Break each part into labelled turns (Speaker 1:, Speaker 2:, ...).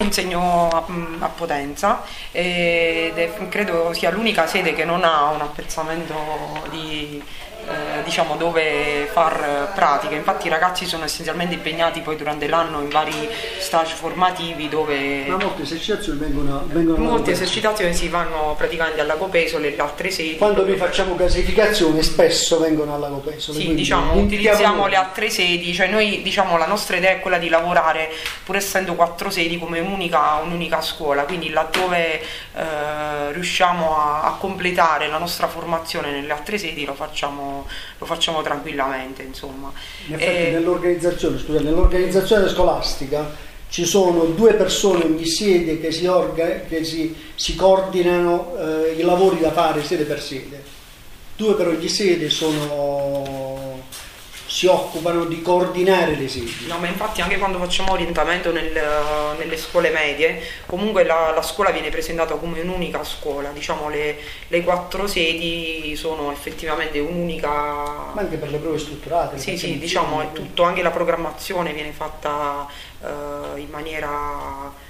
Speaker 1: insegno a Potenza credo sia l'unica sede che non ha un appezzamento diciamo dove far pratiche. Infatti i ragazzi sono essenzialmente impegnati poi durante l'anno in vari stage formativi dove
Speaker 2: molte esercitazioni vengono
Speaker 1: molte esercitazioni si vanno praticamente alla Copesole e le altre sedi.
Speaker 2: Quando noi facciamo classificazione spesso vengono alla Copesole.
Speaker 1: Sì, diciamo utilizziamo le altre sedi, cioè noi diciamo la nostra idea è quella di lavorare pur essendo 4 sedi come un'unica scuola, quindi laddove riusciamo a completare la nostra formazione nelle altre sedi lo facciamo tranquillamente, insomma.
Speaker 2: In effetti nell'organizzazione scolastica ci sono 2 persone ogni sede che si coordinano i lavori da fare sede per sede. 2 per ogni sede si occupano di coordinare le sedi.
Speaker 1: No, ma infatti anche quando facciamo orientamento nelle scuole medie, comunque la scuola viene presentata come un'unica scuola, diciamo le 4 sedi sono effettivamente un'unica.
Speaker 2: Ma anche per le prove strutturate.
Speaker 1: Sì, diciamo è tutto, anche la programmazione viene fatta in maniera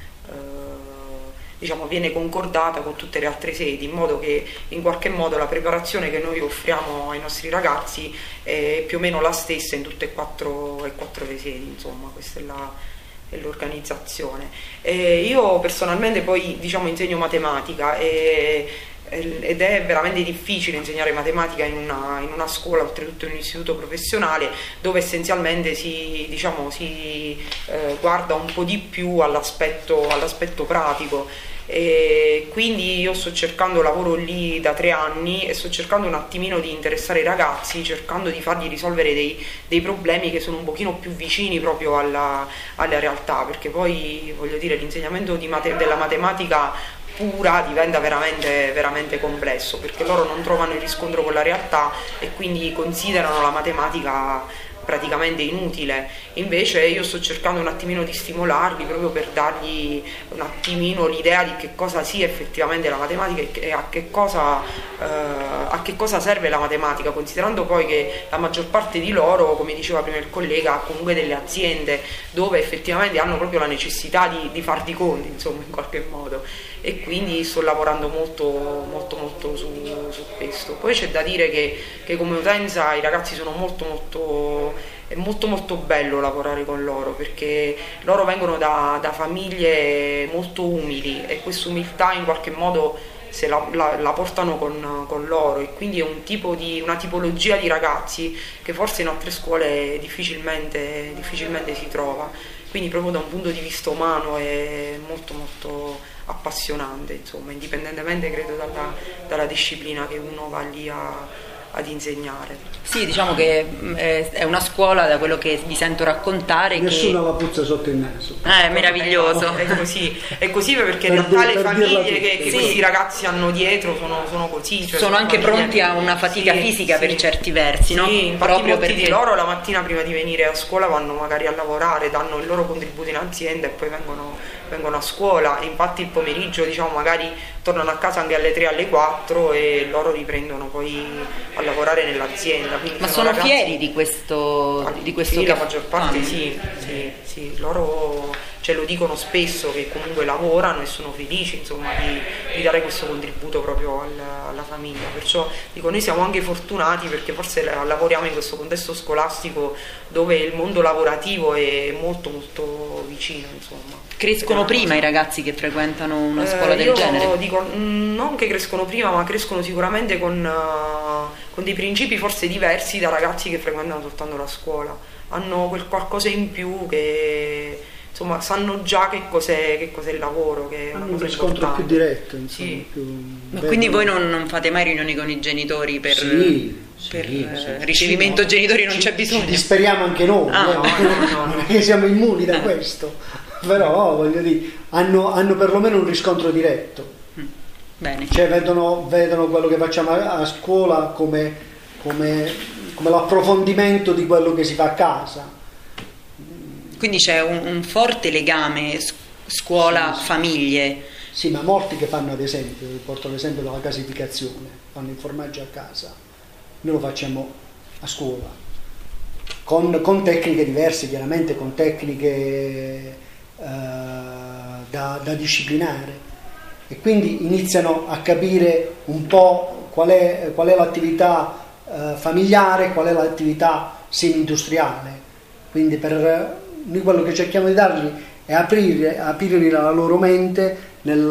Speaker 1: diciamo viene concordata con tutte le altre sedi, in modo che in qualche modo la preparazione che noi offriamo ai nostri ragazzi è più o meno la stessa in tutte e quattro le sedi, insomma questa è l'organizzazione. Io personalmente poi diciamo insegno matematica ed è veramente difficile insegnare matematica in una scuola, oltretutto in un istituto professionale, dove essenzialmente si guarda un po' di più all'aspetto pratico. E quindi io lavoro lì da 3 anni e sto cercando un attimino di interessare i ragazzi, cercando di fargli risolvere dei problemi che sono un pochino più vicini proprio alla realtà, perché poi voglio dire l'insegnamento della matematica pura diventa veramente, veramente complesso, perché loro non trovano il riscontro con la realtà e quindi considerano la matematica praticamente inutile. Invece io sto cercando un attimino di stimolarli proprio per dargli un attimino l'idea di che cosa sia effettivamente la matematica e a che cosa serve la matematica, considerando poi che la maggior parte di loro, come diceva prima il collega, ha comunque delle aziende dove effettivamente hanno proprio la necessità di far di conti, insomma, in qualche modo, e quindi sto lavorando molto su questo. Poi c'è da dire che come utenza i ragazzi sono è molto bello lavorare con loro, perché loro vengono da famiglie molto umili e questa umiltà in qualche modo se la portano con loro, e quindi è una tipologia di ragazzi che forse in altre scuole difficilmente si trova, quindi proprio da un punto di vista umano è molto appassionante, insomma, indipendentemente credo dalla disciplina che uno va lì ad insegnare.
Speaker 3: Sì, diciamo che è una scuola, da quello che vi sento raccontare,
Speaker 2: nessuno la puzza sotto il naso.
Speaker 3: È meraviglioso.
Speaker 1: È così perché in realtà le famiglie che questi ragazzi hanno dietro sono così, cioè
Speaker 3: sono anche pronti a una fatica fisica per certi versi, no?
Speaker 1: Sì, infatti molti di loro la mattina prima di venire a scuola vanno magari a lavorare, danno il loro contributo in azienda e poi vengono a scuola, e infatti il pomeriggio diciamo magari tornano a casa anche alle 3, alle 4 e loro riprendono poi a lavorare nell'azienda.
Speaker 3: Ma sono fieri di questo
Speaker 1: sì, la maggior parte sì, loro lo dicono spesso che comunque lavorano e sono felici, insomma, di dare questo contributo proprio alla famiglia. Perciò dico, noi siamo anche fortunati perché forse lavoriamo in questo contesto scolastico dove il mondo lavorativo è molto vicino, insomma.
Speaker 3: Crescono prima i ragazzi che frequentano una scuola del genere?
Speaker 1: Io dico non che crescono prima, ma crescono sicuramente con dei principi forse diversi da ragazzi che frequentano soltanto la scuola. Hanno quel qualcosa in più che insomma sanno già che cos'è il lavoro, che è una cosa
Speaker 2: riscontro
Speaker 1: importante.
Speaker 2: Più diretto, insomma,
Speaker 1: sì.
Speaker 3: Ma quindi voi non fate mai riunioni con i genitori per ricevimento genitori, non c'è bisogno?
Speaker 2: Ci speriamo anche noi,
Speaker 1: no.
Speaker 2: Non è che siamo immuni da questo, però voglio dire, hanno perlomeno un riscontro diretto.
Speaker 3: Bene.
Speaker 2: Cioè vedono quello che facciamo a scuola come l'approfondimento di quello che si fa a casa.
Speaker 3: Quindi c'è un forte legame scuola-famiglie.
Speaker 2: Sì, ma molti che fanno, ad esempio, porto l'esempio della casificazione, fanno il formaggio a casa, noi lo facciamo a scuola, con tecniche diverse, chiaramente con tecniche da disciplinare, e quindi iniziano a capire un po' qual è l'attività familiare, qual è l'attività semi-industriale. Quindi noi quello che cerchiamo di dargli è aprire la loro mente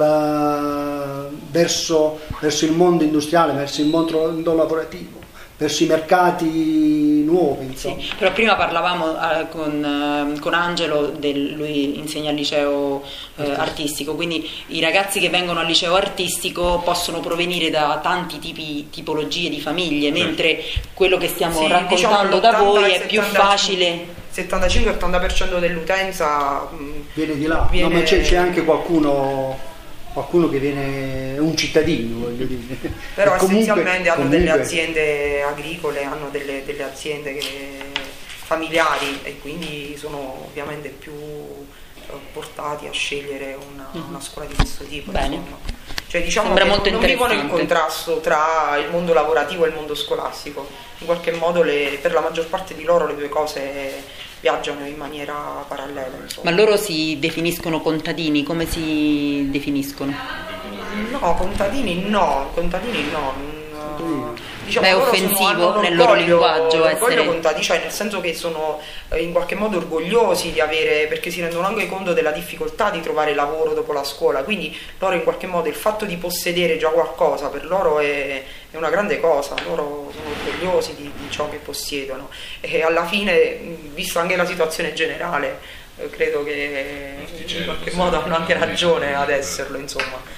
Speaker 2: verso il mondo industriale, verso il mondo lavorativo, verso i mercati nuovi, insomma.
Speaker 3: Sì, però prima parlavamo con Angelo, lui insegna al liceo artistico, quindi i ragazzi che vengono al liceo artistico possono provenire da tanti tipologie di famiglie, mentre quello che stiamo raccontando da voi è più facile.
Speaker 1: 75-80% dell'utenza
Speaker 2: viene di là, no, ma c'è anche qualcuno che viene un cittadino, voglio dire.
Speaker 1: Però essenzialmente hanno delle aziende agricole, hanno delle aziende familiari, e quindi sono ovviamente più portati a scegliere una scuola di questo tipo.
Speaker 3: Bene.
Speaker 1: Cioè, diciamo che non vivono il contrasto tra il mondo lavorativo e il mondo scolastico. In qualche modo per la maggior parte di loro le due cose viaggiano in maniera parallela, insomma.
Speaker 3: Ma loro si definiscono contadini? Come si definiscono?
Speaker 1: No, contadini no. Diciamo,
Speaker 3: è offensivo nel loro linguaggio essere
Speaker 1: contadini, cioè nel senso che sono in qualche modo orgogliosi di avere, perché si rendono anche conto della difficoltà di trovare lavoro dopo la scuola, quindi loro in qualche modo il fatto di possedere già qualcosa per loro è una grande cosa, loro sono orgogliosi di ciò che possiedono, e alla fine, vista anche la situazione generale, credo che in qualche modo hanno anche ragione ad esserlo, insomma.